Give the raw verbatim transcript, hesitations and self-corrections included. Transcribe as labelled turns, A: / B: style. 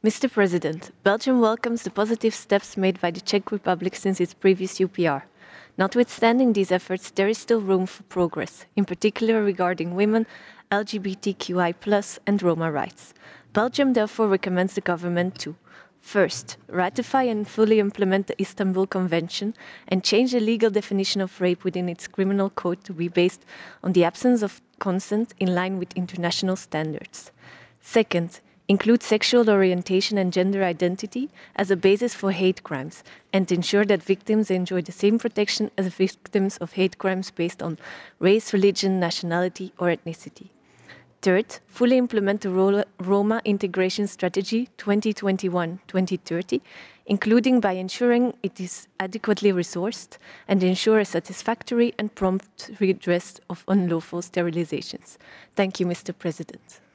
A: Mister President, Belgium welcomes the positive steps made by the Czech Republic since its previous U P R. Notwithstanding these efforts, there is still room for progress, in particular regarding women, L G B T Q I plus, and Roma rights. Belgium therefore recommends the government to first, ratify and fully implement the Istanbul Convention and change the legal definition of rape within its criminal code to be based on the absence of consent in line with international standards. Second, include sexual orientation and gender identity as a basis for hate crimes and ensure that victims enjoy the same protection as victims of hate crimes based on race, religion, nationality, or ethnicity. Third, fully implement the Roma Integration Strategy twenty twenty-one to twenty thirty, including by ensuring it is adequately resourced and ensure a satisfactory and prompt redress of unlawful sterilizations. Thank you, Mister President.